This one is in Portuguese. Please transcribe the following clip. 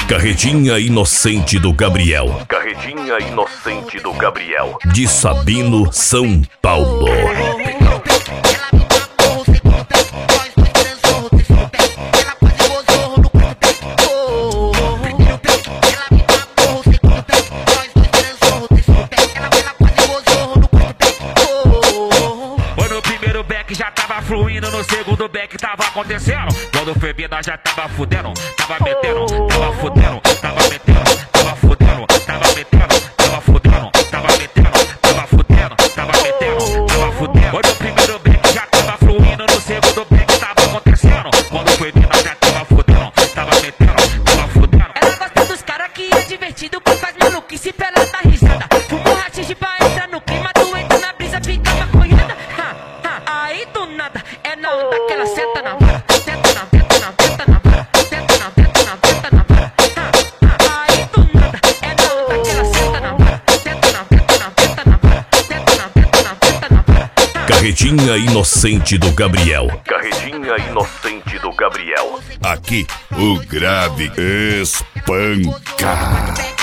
Carretinha inocente do Gabriel. Carretinha inocente do Gabriel. De Sabino, São Paulo. Já tava fluindo, no segundo back tava acontecendo. Quando foi bem, nós já tava fudendo. Tava metendo, tava fudendo. Tava metendo, tava fudendo. Tava metendo, tava fudendo. Tava metendo, tava fudendo. Tava metendo, tava fudendo. Quando o primeiro back já tava fluindo, no segundo back tava acontecendo. Quando foi bem, nós já tava fudendo. Tava metendo, tava fudendo. Ela gosta dos caras que é divertido, que faz maluquice pra ela dar risada. Fumo rachixe pra entrar no clima, tu entra na brisa, fica maconhada. Aí do nada, é na onda que ela senta na vara. Senta na veta, na veta, na vara. Senta na veta, na veta, na vara. Aí do nada, é na onda que ela senta na vara. Senta na veta, na veta, na vara. Senta na veta, na veta, na vara. Carretinha inocente do Gabriel. Carretinha inocente do Gabriel. Aqui, o grave espanca.